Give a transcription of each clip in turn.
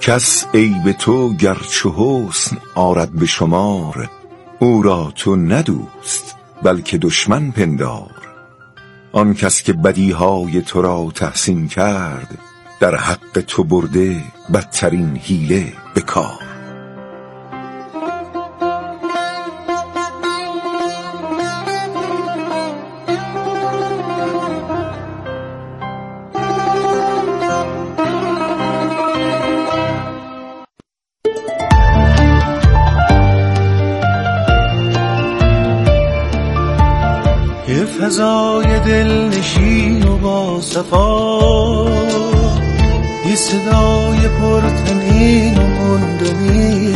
کس عیب تو گرچه حسن آرد به شمار، او را تو ندوست بلکه دشمن پندار. آن کس که بدیهای تو را تحسین کرد، در حق تو برده بدترین حیله به کار. یه فضای دلنشین و با صفا، یه صدای پرتنین و مندنی،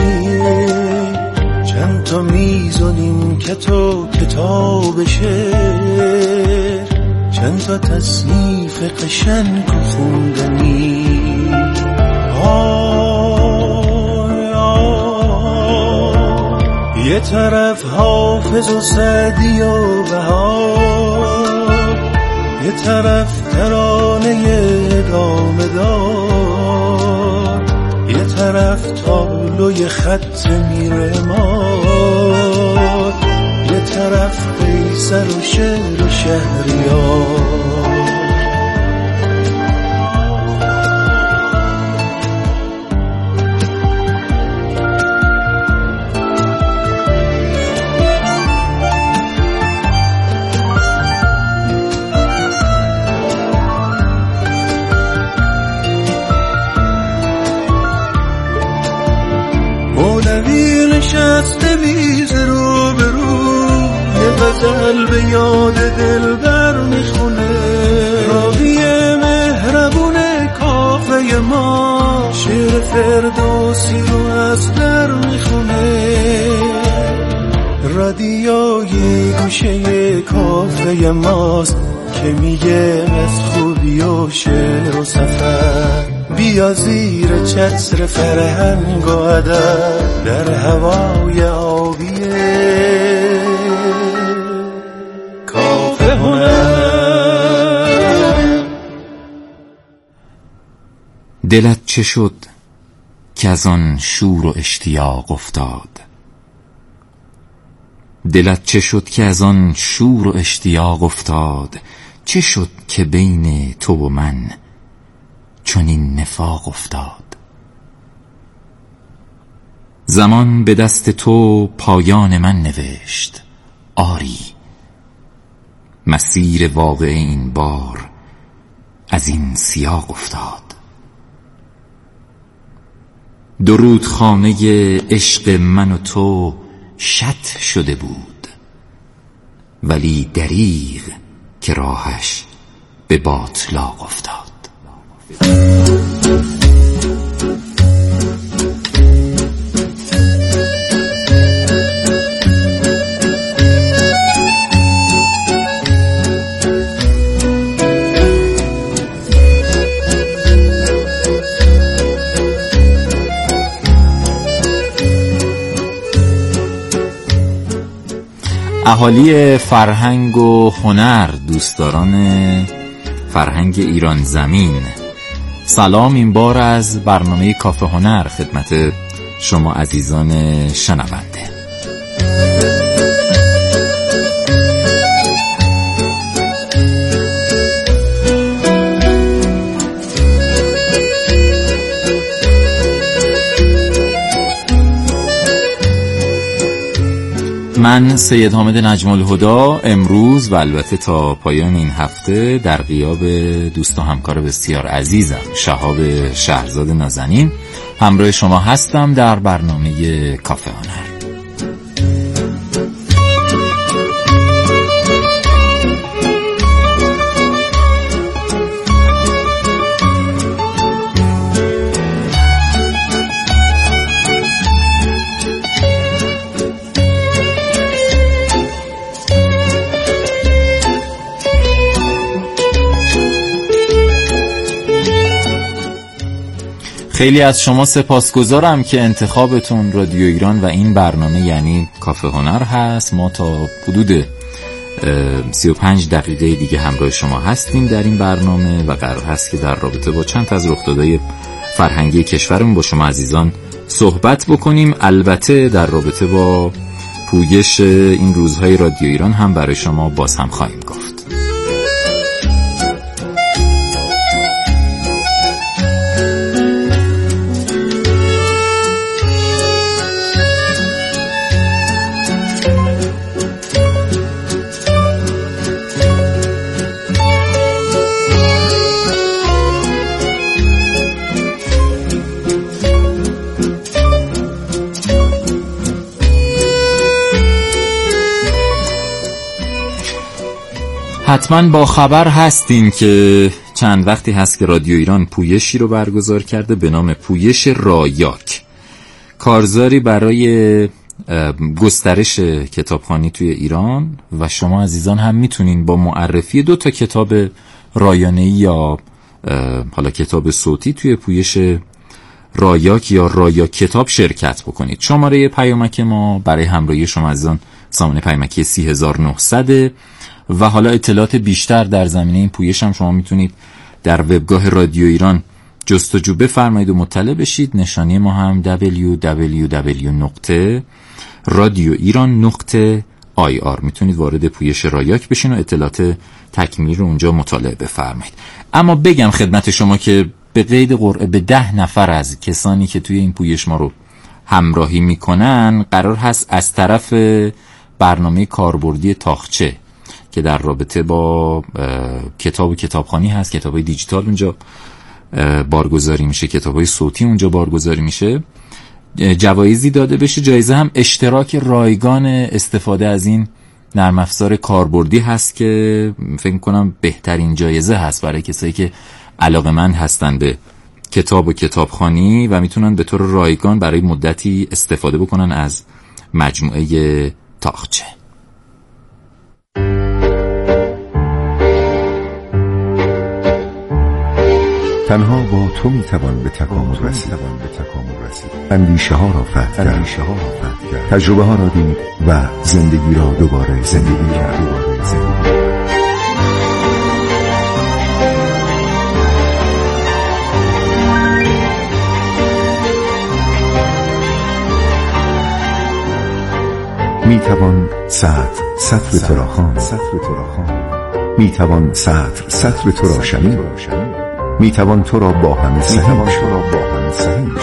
چند تا میزونیم که تو کتاب شعر، چند تا تصنیف قشنگ و خوندنی. یه طرف حافظ و سعدی و بهار، یه طرف ترانه ادامه دار، یه طرف تابلوی خط میرمار، یه طرف قیصر و شعر و شهریار. مولوی نشسته میز رو به رو، یه غزل به یاد دلبر میخونه، راوی مهربون کافه ما شعر فردوسی رو از در میخونه. رادیوی گوشه کافه ماست که میگه از خوبی و شعر و سفر، بیا زیر چتر فرهنگ و ادب در هوای آبیه کافه هنر. دلت چه شد که از آن شور و اشتیاق افتاد؟ دلت چه شد که از آن شور و اشتیاق افتاد؟ چه شد که بین تو و من چون این نفاق افتاد؟ زمان به دست تو پایان من نوشت، آری مسیر واقع این بار از این سیاق افتاد. درود خانه عشق من و تو شط شده بود، ولی دریغ که راهش به باطلاق افتاد. اهالی فرهنگ و هنر، دوستداران فرهنگ ایران زمین، سلام این بار از برنامه کافه هنر خدمت شما عزیزان شنونده. من سید حامد نجم الهدی امروز و البته تا پایان این هفته در غیاب دوست و همکار بسیار عزیزم شهاب شهرزاد نازنین همراه شما هستم در برنامه کافه هنر. خیلی از شما سپاسگزارم که انتخابتون رادیو ایران و این برنامه یعنی کافه هنر هست. ما تا حدود 35 دقیقه دیگه همراه شما هستیم در این برنامه و قرار هست که در رابطه با چند از رخدادهای فرهنگی کشورمون با شما عزیزان صحبت بکنیم. البته در رابطه با پویش این روزهای رادیو ایران هم برای شما باز هم خواهیم گفت. حتما با خبر هستین که چند وقتی هست که رادیو ایران پویشی رو برگزار کرده به نام پویش رایاک، کارزاری برای گسترش کتابخوانی توی ایران و شما عزیزان هم میتونین با معرفی 2 کتاب رایانه‌ای یا حالا کتاب صوتی توی پویش رایاک یا رایاک کتاب شرکت بکنید. شماره پیامک ما برای همراهی شما عزیزان سامانه پیامکی 30900 و حالا اطلاعات بیشتر در زمینه این پویش هم شما میتونید در وبگاه رادیو ایران جستجو بفرمایید و مطلع بشید. نشانی ما هم www.radioiran.ir. میتونید وارد پویش رایاک بشین و اطلاعات تکمیلی رو اونجا مطالعه بفرمایید. اما بگم خدمت شما که به قید قرعه به 10 نفر از کسانی که توی این پویش ما رو همراهی میکنن قرار هست از طرف برنامه کاربردی تاخچه که در رابطه با کتاب و کتابخوانی هست، کتابای دیجیتال اونجا بارگذاری میشه، کتابای صوتی اونجا بارگذاری میشه، جوایزی داده بشه. جایزه هم اشتراک رایگان استفاده از این نرم افزار کاربردی هست که فکر می‌کنم بهترین جایزه هست برای کسایی که علاقه‌مند هستن به کتاب و کتابخوانی و میتونن به طور رایگان برای مدتی استفاده بکنن از مجموعه تاخچه. تنها با تو میتوان به تکامل رسید. اندیشه ها را فتح کرد، تجربه ها را دید و زندگی را دوباره زندگی کرد. میتوان سطر تو را خواند، میتوان سطر تو را شنید، میتوان تو را با همه سهیم شد.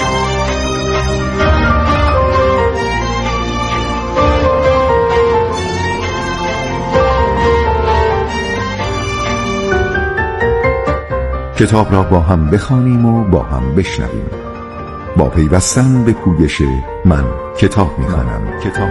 کتاب را با هم بخوانیم و با هم بشنویم. با پیوستن به پویش من کتاب میخوانم.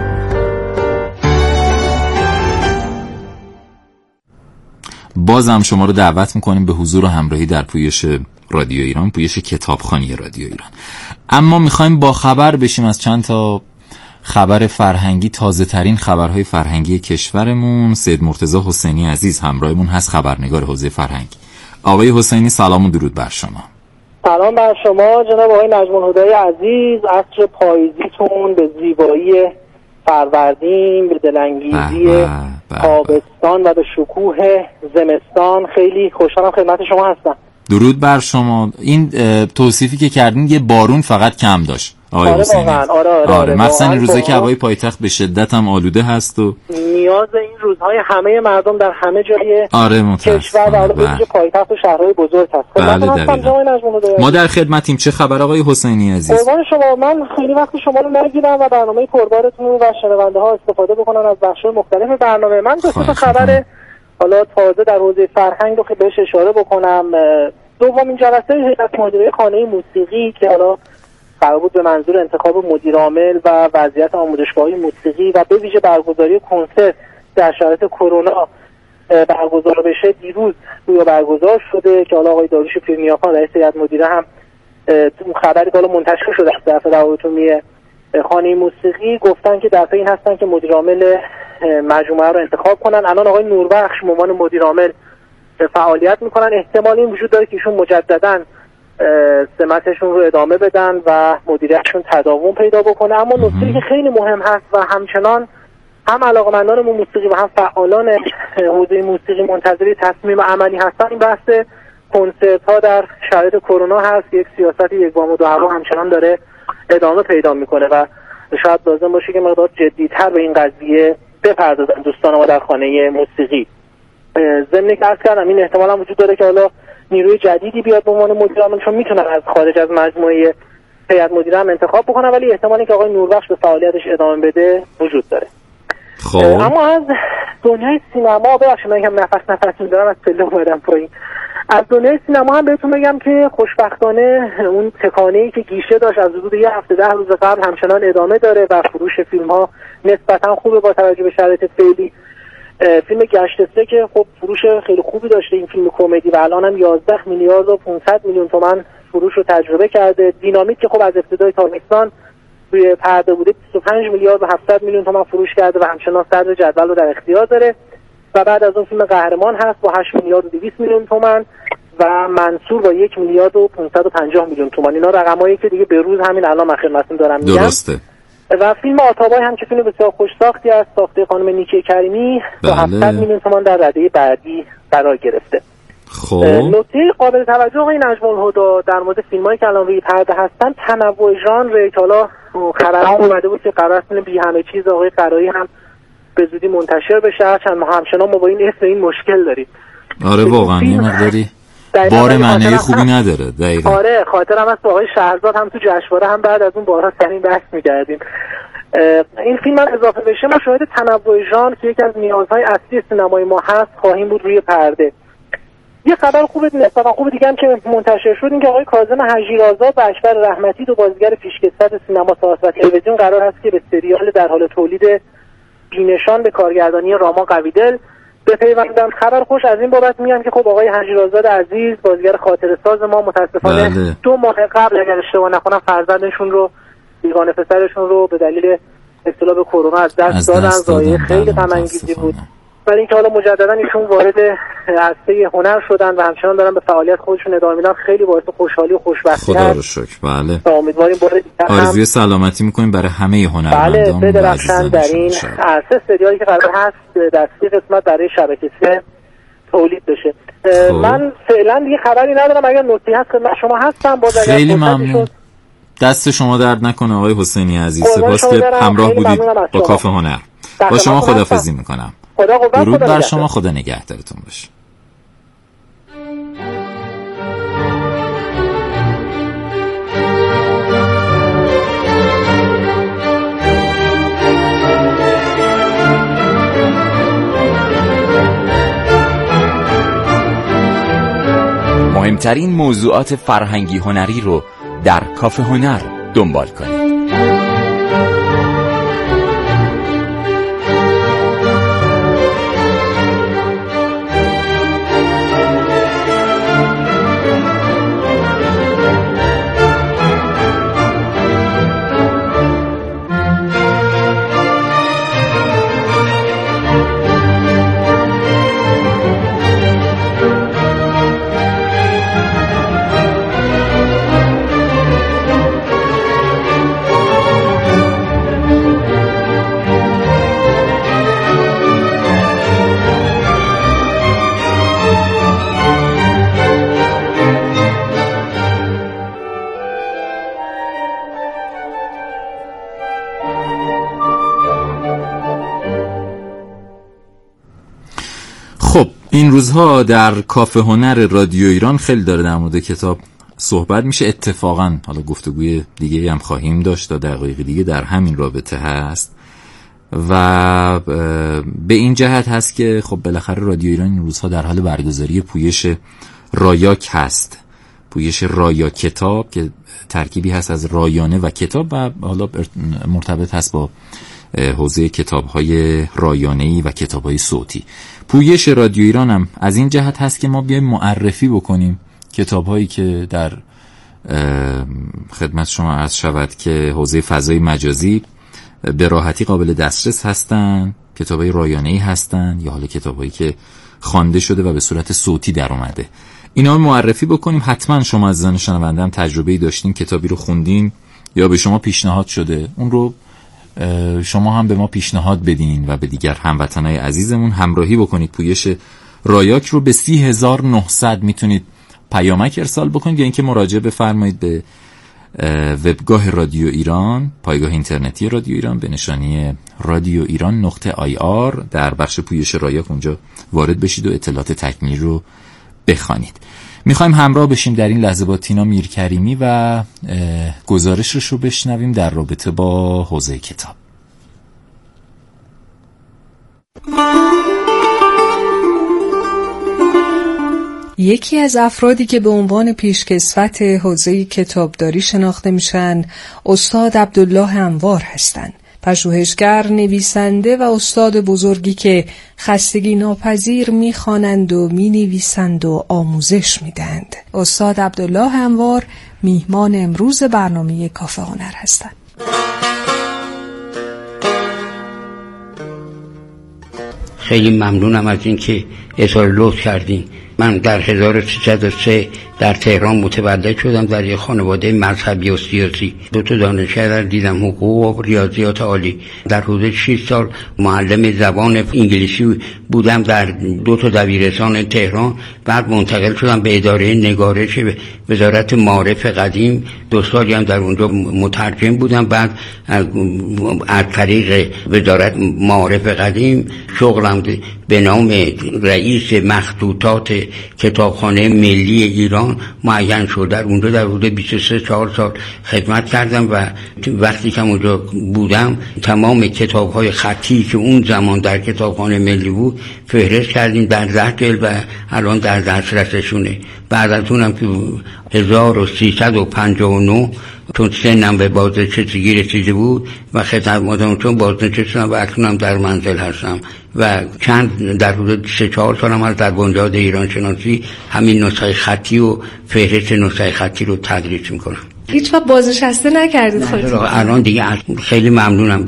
بازم شما رو دعوت میکنیم به حضور و همراهی در پویش رادیو ایران، پویش کتابخوانی رادیو ایران. اما میخوایم با خبر بشیم از چند تا خبر فرهنگی، تازه ترین خبرهای فرهنگی کشورمون. سید مرتضی حسینی عزیز همراهمون هست، خبرنگار حوزه فرهنگ. آقای حسینی سلام و درود بر شما. سلام بر شما جناب آقای نجم الهدی عزیز. عصر پاییزیتون به زیبایی فروردین، به دلانگیزی تابستان و به شکوه زمستان خیلی خوشحالم خدمت شما هستم. درود بر شما. این توصیفی که کردین یه بارون فقط کم داشت آقای حسینی. آره مثلا این روزا که هوای پایتخت به شدت هم آلوده هست و نیاز این روزهای همه مردم در همه جای کشور و به پایتخت و شهرهای بزرگ هست. ما در خدمتیم. چه خبر آقای حسینی عزیز؟ قربان شما. من خیلی وقت شما رو نگیرم و برنامه پربارتون و شنونده ها استفاده بکنن از بخش‌های مختلف برنامه. من دو تا خبر حالا تازه در حوزه فرهنگ رو که بهش اشاره بکنم. دومین جلسه هیئت مدیره خانه موسیقی که حالا قرار بود به منظور انتخاب مدیر عامل و وضعیت آموزشگاه‌های موسیقی و به ویژه برگزاری کنسرت در شرایط کرونا برگزار بشه دیروز روی برگزار شده که حالا آقای داریوش پیرنیاخان رئیس هیئت مدیره هم تو خبری که حالا منتشر شده از طرف روابط عمومی خانه موسیقی گفتن که در پی این هستن که مدیر عامل مجموعه رو انتخاب کنن. الان آقای نوربخش به عنوان مدیر عامل فعالیت میکنن. احتمال این وجود داره که ایشون مجددا سمتشون رو ادامه بدن و مدیریتشون تداوم پیدا بکنه. اما نکته‌ای که خیلی مهم هست و همچنان هم علاقه‌مندان موسیقی و هم فعالان حوزه موسیقی منتظر تصمیم عملی هستن این بحث کنسرت ها در شرایط کرونا هست. یک سیاست یک بام و دو هوا همچنان داره ادامه پیدا میکنه و شاید لازم باشه که مقدار جدی‌تر به این قضیه بپردازن دوستان ما در خانه موسیقی. ضمن که عرض کردم این احتمال هم وجود داره که حالا نیروی جدیدی بیاد به عنوان مدیر عامل، چون میتونن از خارج از مجموعه هیئت مدیره هم انتخاب بکنن، ولی احتمالی که آقای نوربخش به فعالیتش ادامه بده وجود داره. خب اما از دنیای سینما ببخشید من هم نفس می‌دارم از پله اومدم پایین. از دنیای سینما هم بهتون بگم که خوشبختانه اون تکانه‌ای که گیشه داشت از حدود یه هفته 10 روز قبل همچنان ادامه داره و فروش فیلم‌ها نسبتاً خوبه با توجه به شرایط فعلی. فیلم گشت که خب فروش خیلی خوبی داشته، این فیلم کمدی، و الان هم 11 میلیارد و 500 میلیون تومان فروش رو تجربه کرده. دینامیت که خب از ابتدای تابستان روی پرده بوده 25 میلیارد و 700 میلیون تومان فروش کرده و همچنان صدر جدول رو در اختیار داره. و بعد از اون فیلم قهرمان هست با 8 میلیارد و 200 میلیون تومان و منصور با 1 میلیارد و 550 میلیون تومان. اینا رقمایی که دیگه به روز همین الان خدمتتون دارم میگم. درسته. و فیلم آتابای هم که فیلم بسیار خوش ساختی است، ساخته خانم نیکی کریمی، با 700 میلیون تومان در رده بعدی قرار گرفته. خب نکته قابل توجه آقای نجم الهدی در مورد فیلمایی که الان روی پرده هستن تنوع ژانر، که حالا خبرها اومده بود که قرار فیلم بی همه چیز آقای قرایی هم به زودی منتشر بشه، هرچند ما همچنان ما با این اسم این مشکل داریم. آره واقعا یه مقداری بار معنی خوبی نداره. دقیقاً آره خاطرم هست با آقای شهرزاد هم تو جشنواره هم بعد از اون بارها سرین بحث می‌کردیم. این فیلم هم اضافه بشه ما شاهد تنوع ژانر که یکی از نیازهای اصلی سینمای ما هست خواهیم بود روی پرده. یه خبر نسبتا خوب دیگه هم که منتشر شد این که آقای کاظم هژیرآزاد و اکبر رحمتی، دو بازیگر پیشکسوت سینما، ساعت و تلویزیون، قرار هست که به سریال در حال تولید بی‌نشان به کارگردانی راما قویدل بپیوندن. خبر خوش از این بابت میگم که خب آقای هژیرآزاد عزیز بازیگر خاطره ساز ما متاسفانه 2 ماه قبل اگر اشتباه نکنم فرزندشون رو، بیگانه پسرشون رو به دلیل ابتلا به کرونا از دست دادن. ضایعه خیلی غم انگیزی بود. برای اینکه حالا مجددا ایشون وارد عرصه هنر شدن و همچنان دارن به فعالیت خودشون ادامه میدن، خیلی باعث خوشحالی و خوشبختی خدا رو شکر. بله امیدواریم آرزوی سلامتی میکنیم برای همه هنرمندان. بله بدرخشن در این عرصه. سریالی که قرار هست در 3 قسمت برای شبکه 3 تولید بشه. من فعلا دیگه خبری ندارم، اگر نکته هست خدمت شما هستم. باز اگر خیلی ممنون، دست شما درد نکنه آقای حسینی عزیز. سپاس که همراه بودید با کافه هنر. با شما خداحافظی میکنم. درود بر شما، خدا نگهدارتون باشه. مهمترین موضوعات فرهنگی هنری رو در کافه هنر دنبال کنید. خب این روزها در کافه هنر رادیو ایران خیلی داره در مورد کتاب صحبت میشه. اتفاقا حالا گفتگوی دیگه هم خواهیم داشت تا دقایق دیگه در همین رابطه هست و به این جهت هست که خب بالاخره رادیو ایران این روزها در حال برگزاری پویش رایاک هست. پویش رایاک کتاب که ترکیبی هست از رایانه و کتاب و حالا مرتبط هست با حوزه کتاب‌های رایانه‌ای و کتاب‌های صوتی. پویش رادیو ایران هم از این جهت هست که ما بیایم معرفی بکنیم کتاب‌هایی که در خدمت شما عرض شود که حوزه فضای مجازی به راحتی قابل دسترس هستن، کتاب‌های رایانه‌ای هستن یا حالا کتاب‌هایی که خوانده شده و به صورت صوتی در اومده. اینا رو معرفی بکنیم. حتما شما عزیزان شنونده هم تجربه‌ای داشتین، کتابی رو خوندین یا به شما پیشنهاد شده، اون رو شما هم به ما پیشنهاد بدین و به دیگر هموطنای عزیزمون همراهی بکنید. پویش رایاک رو به 30,900 میتونید پیامک ارسال بکنید یا اینکه مراجعه بفرمایید به وبگاه رادیو ایران، پایگاه اینترنتی رادیو ایران به نشانی radioiran.ir. در بخش پویش رایاک اونجا وارد بشید و اطلاعات تکمیلی رو بخوانید. میخوایم همراه بشیم در این لحظه با تینا میرکریمی و گزارشش رو بشنویم در رابطه با حوزه کتاب. یکی از افرادی که به عنوان پیشکسوت حوزه کتابداری شناخته میشن استاد عبدالله انوار هستند. پژوهشگر، نویسنده و استاد بزرگی که خستگی ناپذیر میخوانند و مینویسند و آموزش میدند. استاد عبدالله انوار میهمان امروز برنامه کافه هنر هستند. خیلی ممنونم از این که اظهار لطف کردین. من در 1303 در تهران متولد شدم در یک خانواده مذهبی و سیاسی. 2 دانشگاه دیدم، حقوق و ریاضیات عالی. در حدود 6 سال معلم زبان انگلیسی بودم در 2 دبیرستان تهران. بعد منتقل شدم به اداره نگارش وزارت معارف قدیم. 2 سالی هم در اونجا مترجم بودم. بعد از طریق وزارت معارف قدیم شغلم به نام رئیس مخطوطات کتابخانه ملی ایران معین شد. در اونجا در حدود 23-4 سال خدمت کردم و وقتی که اونجا بودم تمام کتاب‌های خطی که اون زمان در کتابخانه ملی بود فهرست کردیم در 10 جلد و الان در دسترسشونه. بعد از اونم که 1359 چون سنم به بازنشستگی رسیده بود و خدماتم چون بازنشسته شدم و اکنونم در منزل هستم و چند در حدود 3-4 سالم از در بنیاد ایران شناسی همین نسخه خطی و فهرست نسخه خطی رو تدریس میکنم. هیچ وقت بازنشسته نکردید خودتون؟ الان دیگه خیلی ممنونم.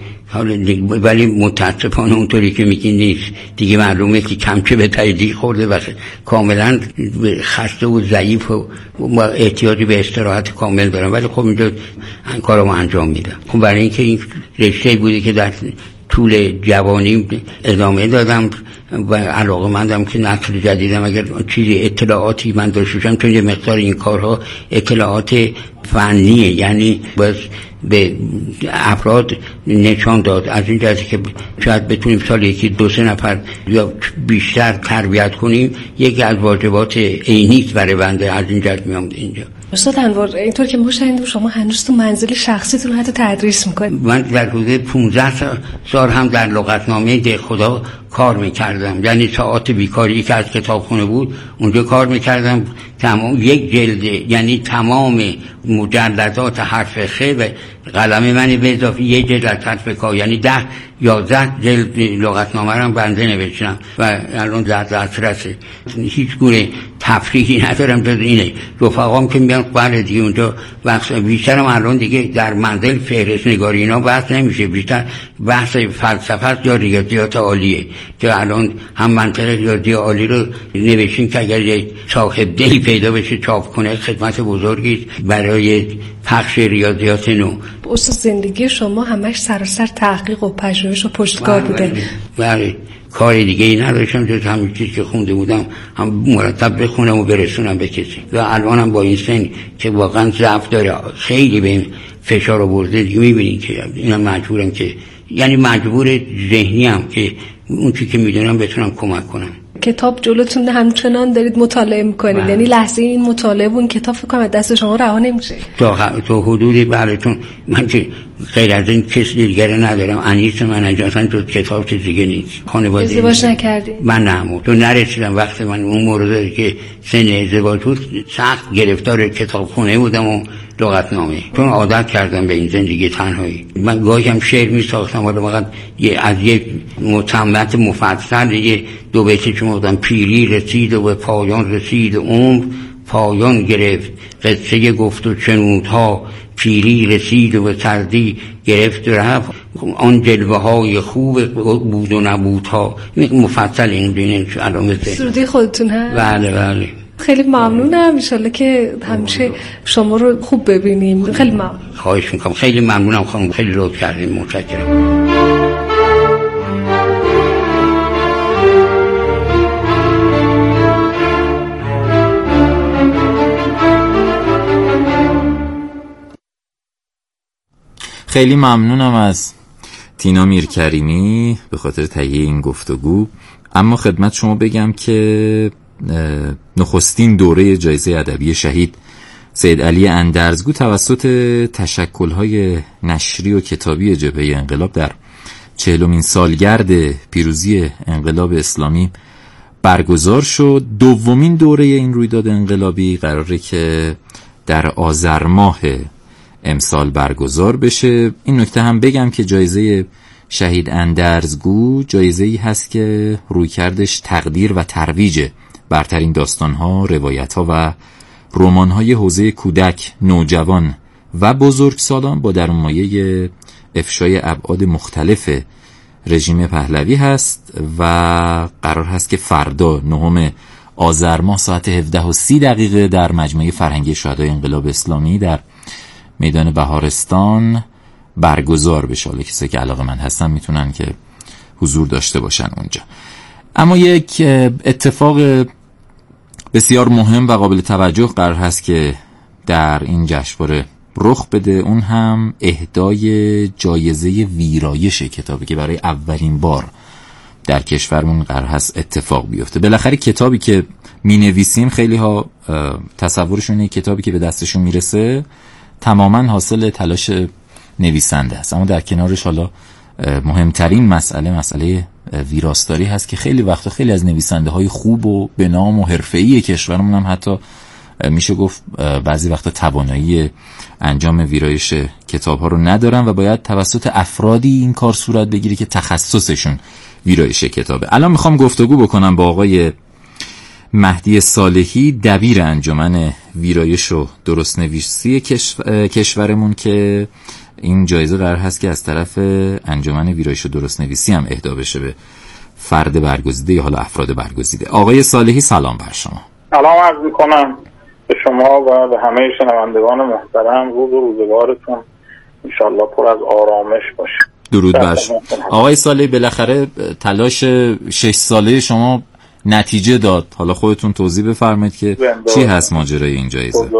ولی متاسفانه اونطوری که میگین نیست دیگه. معلومه که کمچه به تاییدی خورده و کاملا خسته و ضعیف و احتیاجی به استراحت کامل دارم. ولی خب اینجا کارمو انجام میدم. خب برای اینکه این رشته بوده که در طول جوانی ادامه دادم و علاقه‌مندم که نسل جدیدم اگر چیزی اطلاعاتی من داشته باشم، چون یه مقدار این کارها اطلاعات فنیه، یعنی باز به افراد نشان داد. از این جهتی که شاید بتونیم سال یکی 2-3 نفر یا بیشتر تربیت کنیم، یکی از واجبات عینی برای بنده. از این جهت میام اینجا. استاد انوار، اینطور که ما شنیدیم شما هنوز تو منزل شخصیتون حتی تدریس میکنید. من در حدود 15 سال هم در لغتنامه ده خدا کار میکردم، یعنی ساعات بیکاری که از کتابخونه بود اونجا کار میکردم. تمام یک جلد، یعنی تمام مجلدات حرف خ و قلم من به اضافه یک جلد از حرف کا، یعنی 10-11 جلد لغتنامه رو بنده نوشتم و الان در دسترسه. هیچ گونه تفریحی ندارم جز اینه. رفقام که میان قبل دیگه اونجا وقت بیشترم الان دیگه در منزل فهرست نگاری اینا بحث نمیشه، بیشتر بحث فلسفه یا ریاضیات عالیه که الان هم منطقه ریاضی عالی رو نوشتیم که اگر یک صاحب دلی پیدا بشه چاپ کنه خدمت بزرگی برای پخش ریاضیات نو. استاد زندگی شما همش سراسر تحقیق و پژوهش و پشتکار بوده. بله. کار دیگه ای نداشتم جز همین چیزی که خونده بودم هم مرتب بخونم و برسونم به کسی. و الانم با این سن که واقعا ضعف داره خیلی به فشار آورده دیگه میبینین که اینا مجبورم که، یعنی مجبور ذهنی هم که اون چیزی که میدونم بتونم کمک کنم. کتاب جلوتون همچنان دارید مطالعه میکنید، یعنی لحظه این مطالعه و این کتاب فکر کنم دست شما رها نمیشه تا حدودی. بله، چون من که غیر از این کسی دیگه ندارم. انیس من اجازه تو کتاب چیز دیگه نیست. خانواده ازدواج نکردی؟ من نه، تو نرسیدم. وقتی من اون مورد که سن ازدواج بود سخت گرفتار کتابخونه بودم و لغتنامه، چون عادت کردم به این زندگی تنهایی. من گاهی هم شعر می‌ساختم ولی فقط از یک متمت مفصل یه 2 بیتی که گفتم: پیری رسید و به پایان رسید عمر، پایان گرفت قصه گفت و شنودها، پیری رسید و به سردی گرفت رفت آن جلوه های خوب بود و نبودها. مفصل این دینه علامه سرودی خودتون هست؟ بله بله. خیلی ممنونم، انشالله که همیشه شما رو خوب ببینیم. خیلی ممنون. خواهش میکنم. خیلی ممنونم خانم، خیلی لطف کردین. متشکرم. خیلی ممنونم از تینا میرکریمی به خاطر تهیه این گفتگو. اما خدمت شما بگم که نخستین دوره جایزه ادبی شهید سید علی اندرزگو توسط تشکل‌های نشری و کتابی جبهه انقلاب در 40مین سالگرد پیروزی انقلاب اسلامی برگزار شد. دومین دوره این رویداد انقلابی قراره که در آذر ماه امسال برگزار بشه. این نکته هم بگم که جایزه شهید اندرزگو جایزه‌ای هست که رویکردش تقدیر و ترویج برترین داستان‌ها، روایت‌ها و رمان‌های حوزه کودک، نوجوان و بزرگسالان با درونمایه افشای ابعاد مختلف رژیم پهلوی هست و قرار هست که فردا 9 آذر ماه ساعت 17:30 در مجمع فرهنگی شهدای انقلاب اسلامی در میدان بهارستان برگزار بشه. حالا کسایی که علاقه‌مند هستن میتونن که حضور داشته باشن اونجا. اما یک اتفاق بسیار مهم و قابل توجه قرار هست که در این جشنواره رخ بده، اون هم اهدای جایزه ویرایش کتابی که برای اولین بار در کشورمون قرار هست اتفاق بیفته. بالاخره کتابی که می‌نویسیم خیلی ها تصورشونه کتابی که به دستشون میرسه تماما حاصل تلاش نویسنده است، اما در کنارش حالا مهمترین مسئله ویراستاری هست که خیلی وقتا خیلی از نویسنده های خوب و به نام و حرفه‌ای کشورمون هم حتی میشه گفت بعضی وقتا توانایی انجام ویرایش کتاب ها رو ندارن و باید توسط افرادی این کار صورت بگیره که تخصصشون ویرایش کتابه. الان میخوام گفتگو بکنم با آقای مهدی صالحی، دبیر انجمن ویرایش و درست‌نویسی کشورمون که این جایزه قرار هست که از طرف انجمن ویرایش و درست‌نویسی هم اهدا بشه به فرد برگزیده یا حالا افراد برگزیده. آقای صالحی سلام بر شما. سلام عرض میکنم به شما و به همه شنوندگان محترم. روز و روزگارتون انشالله پر از آرامش باشه. درود بر شما. آقای صالحی، بالاخره تلاش 6 ساله شما نتیجه داد. حالا خودتون توضیح بفرمایید که چی هست ماجرای این جایزه؟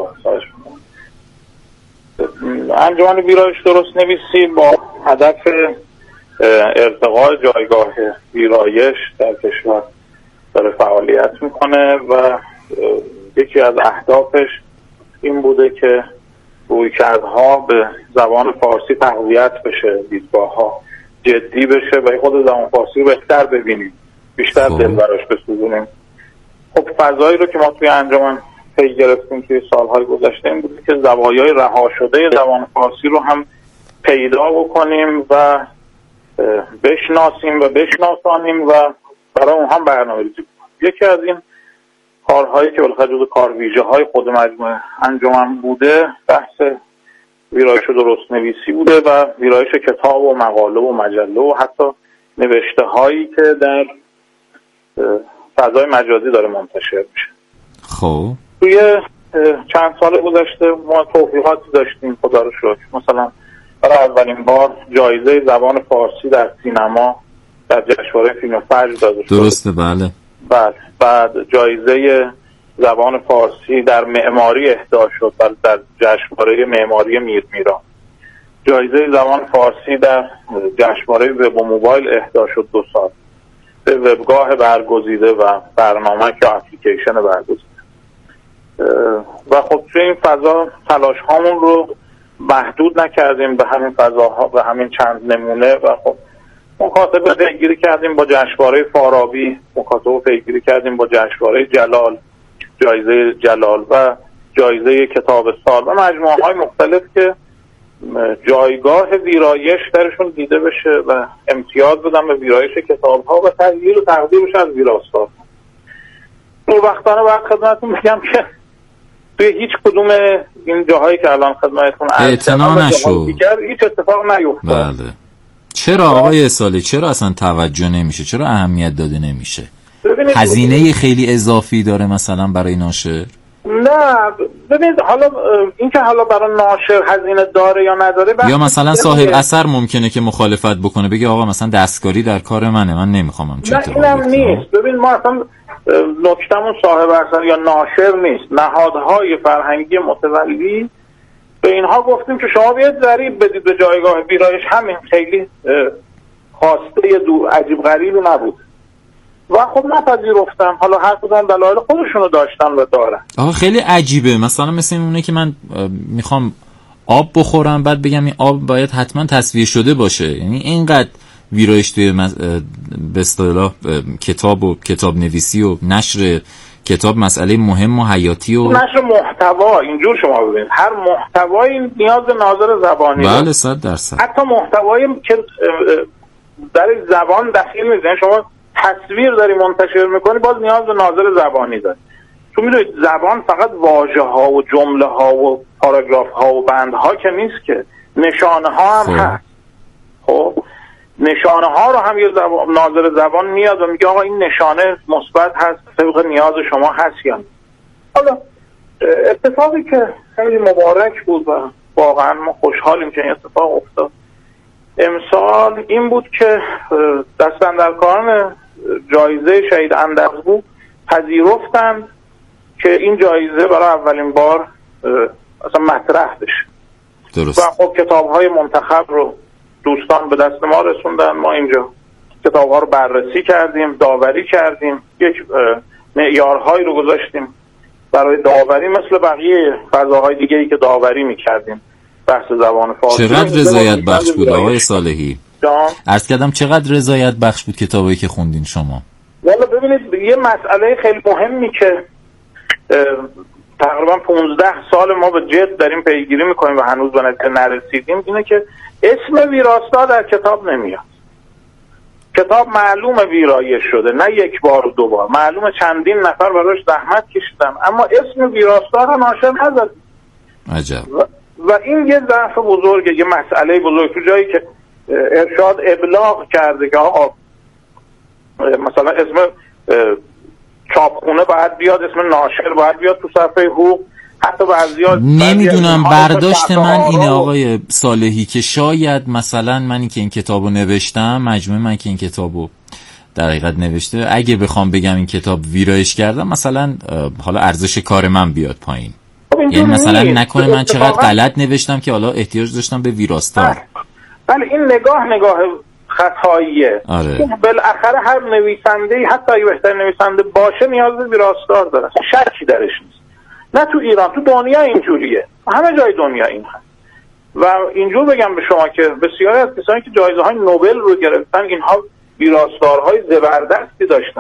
انجمن ویرایش درست نویسی با هدف ارتقاء جایگاه ویرایش در کشور داره فعالیت میکنه و یکی از اهدافش این بوده که رویکردها به زبان فارسی تقویت بشه، دیدگاه‌ها جدی بشه و خود زبان فارسی رو بهتر ببینیم، بیشتر دل براش بسوزونیم. خب فضایی رو که ما توی انجمن پی گرفتیم توی سالهای گذشته این بوده که زوایای رها شده زبان فارسی رو هم پیدا بکنیم و بشناسیم و بشناسانیم و برای اون هم برنامه‌ریزی کنیم. یکی از این کارهایی که بالاخره جزو کارویژه‌های خود مجموعه انجمن بوده بحث ویرایش و درست‌نویسی بوده و ویرایش کتاب و مقاله و مجله و حتی نوشته‌هایی که در فضای مجازی داره منتشر میشه. خب توی چند سال گذشته ما توفیقاتی داشتیم خدا رو شکر. مثلا برای اولین بار جایزه زبان فارسی در سینما در جشنواره فیلم فجر داده شد. درسته بله. بعد جایزه زبان فارسی در معماری اهدا شد در جشنواره معماری میرمیرا. جایزه زبان فارسی در جشنواره وب و موبایل اهدا شد 2 سال به وبگاه برگزیده و برنامه که اپلیکیشن برگزیده. و خب توی این فضا تلاش هامون رو محدود نکردیم به همین فضاها و همین چند نمونه و خب مکاتبه پیگیری کردیم با جشنواره فارابی، مکاتبه پیگیری کردیم با جشنواره جلال، جایزه جلال و جایزه کتاب سال و مجموعه های مختلف که جایگاه ویرایش درشون دیده بشه و امتیاز بدن به ویرایش کتاب ها و تغییر و تقدیرش از ویراستار. وقتانه باید خدمتتون بگم که توی هیچ کدوم این جاهایی که الان خدمتتون اعتنا نشد، هیچ اتفاق نیفتاد. بله. چرا آقای صالحی چرا اصلا توجه نمیشه؟ چرا اهمیت داده نمیشه؟ هزینه خیلی اضافی داره مثلا برای ناشر؟ نه ببینید حالا این که حالا برای ناشر هزینه داره یا نداره یا مثلا صاحب اثر ممکنه که مخالفت بکنه بگه آقا مثلا دستکاری در کار منه، من نمیخوام چه اتفاقی بیفته. نه اینم نیست. ببین ما اصلا نکتمون صاحب اثر یا ناشر نیست. نهادهای فرهنگی متولی به اینها گفتیم که شما بیاید ضریب بدید به جایگاه ویرایش. همین خیلی خواسته عجیب غریبی نبود و خب نپذیرفتن. حالا هر کدوم دلایل خودشونو داشتن و دارن. آقا خیلی عجیبه، مثلا مثل اونه که من میخوام آب بخورم بعد بگم این آب باید حتما تصفیه شده باشه. یعنی اینقدر ویرایش توی به اصطلاح کتاب و کتاب نویسی و نشر کتاب مسئله مهم و حیاتی و نشر محتوا. اینجور شما ببینید هر محتوایی نیاز به ناظر زبانی داره. بله 100%. حتی محتوایی که در زبان دخیل نیست، یعنی شما تصویر داری منتشر میکنی باز نیاز به ناظر زبانی داری. چون میدونید زبان فقط واژه ها و جمله ها و پاراگراف ها و بند ها که نیست که، نشانه ها هم هست. خب نشانه ها رو هم یه ناظر زبان میاد و میگه آقا این نشانه مثبت هست، طبق نیاز شما هست یا نه. حالا اتفاقی که خیلی مبارک بود و واقعا ما خوشحالیم که این اتفاق افتاد امسال این بود که دستاندرکاران جایزه شهید اندرزگو پذیرفتن که این جایزه برای اولین بار اصلا مطرح بشه. درست. و خب کتاب‌های منتخب رو دوستان به دست ما رسوندن. ما اینجا کتاب‌ها رو بررسی کردیم، داوری کردیم، یک معیارهایی رو گذاشتیم برای داوری مثل بقیه فضاهای دیگه‌ای که داوری می‌کردیم. بحث زبان فارسی چقدر رضایت بخش بود آقای صالحی؟ عرض کردم چقدر رضایت بخش بود کتابایی که خوندین شما؟ والا ببینید یه مسئله خیلی مهمی که تقریبا 15 سال ما به جد داریم پیگیری میکنیم و هنوز به نتیجه نرسیدیم اینه که اسم ویراستار در کتاب نمیاد. کتاب معلوم ویرایش شده، نه یک بار و دو بار، معلوم چندین نفر براش زحمت کشیدن، اما اسم ویراستار رو ناشر نزد. عجب. و این یه ضعف بزرگه، یه مسئله بزرگ. تو جایی که ارشاد ابلاغ کرده که آقا مثلا اسم چاپخونه باید بیاد، اسم ناشر باید بیاد تو صفحه حقوق، حتی بعضیا نمیدونم برداشت من اینه آقای صالحی که شاید مثلا منی که این کتابو نوشتم، مجموعه من که این کتابو در حقیقت نوشته، اگه بخوام بگم این کتاب ویرایش کردم مثلا حالا ارزش کار من بیاد پایین. یعنی مثلا نکنه من چقدر غلط نوشتم که حالا احتیاج داشتم به ویراستار. بله این نگاه خطاییه. آره. بالاخره هر نویسنده‌ای حتی اگه بهترین نویسنده باشه نیاز به ویراستار داره، شکی درش نیست. نه تو ایران، تو دنیا اینجوریه، همه جای دنیا این هست. و اینجور بگم به شما که بسیاری از کسانی که جایزه های نوبل رو گرفتن اینها ویراستارهای زبردستی داشتن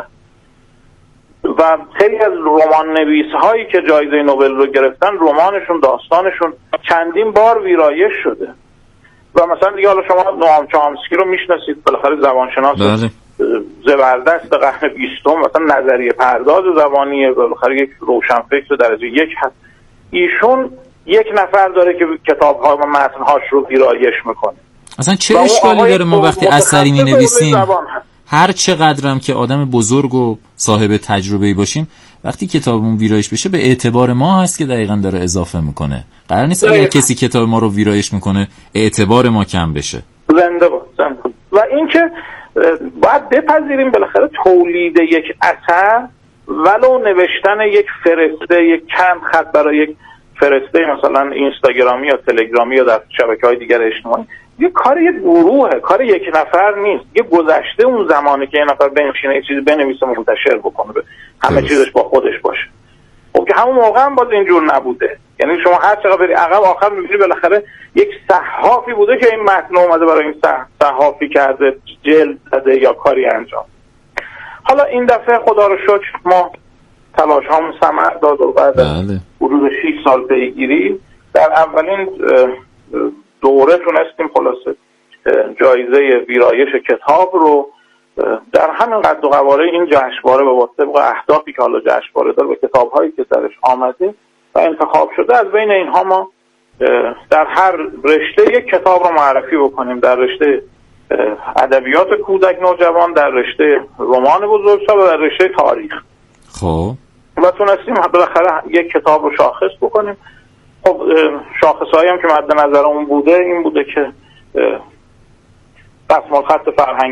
و خیلی از رمان نویس هایی که جایزه نوبل رو گرفتن رمانشون، داستانشون چندین بار ویرایش شده. و مثلا دیگه حالا شما نوام چامسکی رو میشناسید، بالاخره زبانشناس زبردست قرن 20، مثلا نظریه پرداز زبانی، بالاخره یک روشنفکر درجه 1 هست. ایشون یک نفر داره که کتاب‌ها و متن‌هاش رو ویرایش میکنه. اصلا چه اشکالی داره ما وقتی اثری می‌نویسیم هر چقدرم که آدم بزرگ و صاحب تجربه‌ای باشیم، وقتی کتابمون ویرایش بشه به اعتبار ما هست که دقیقاً داره اضافه میکنه. قرار نیست اگر کسی کتاب ما رو ویرایش میکنه اعتبار ما کم بشه. زنده باد. و این که باید بپذیریم بالاخره تولید یک اثر ولو نوشتن یک فرسته، یک چند خط برای یک فرسته مثلا اینستاگرامی یا تلگرامی یا در شبکه‌های دیگر اجتماعی، یه کار یک گروهه، کار یک نفر نیست. یه گذشته اون زمانی که یه نفر بنشینه یه چیزی بنویسه منتشر بکنه، همه چیزش با خودش باشه. خب که همون موقع هم باز اینجور نبوده. یعنی شما هر چقدر بری عقب آخر می‌بینی بالاخره یک صحافی بوده که این متن اومده برای این صحافی کرده، جلد داده یا کاری انجام. حالا این دفعه خدا رو شکر ما تلاش‌هامون ثمر داد و بعد حدود 6 سال پیگیری در اولین دوره تونستیم خلاصه جایزه ویرایش کتاب رو در همین قد و قواره این جشنواره با طبق اهدافی که حالا جشنواره داره و کتاب‌هایی که درش آمده و انتخاب شده، از بین اینها ما در هر رشته یک کتاب رو معرفی بکنیم. در رشته ادبیات کودک نوجوان، در رشته رمان بزرگسال و در رشته تاریخ. خب و تونستیم بالاخره یک کتاب رو شاخص بکنیم. خب شاخص‌هایی هم که مد نظرمون بوده این بوده که دستمال خط فرهنگی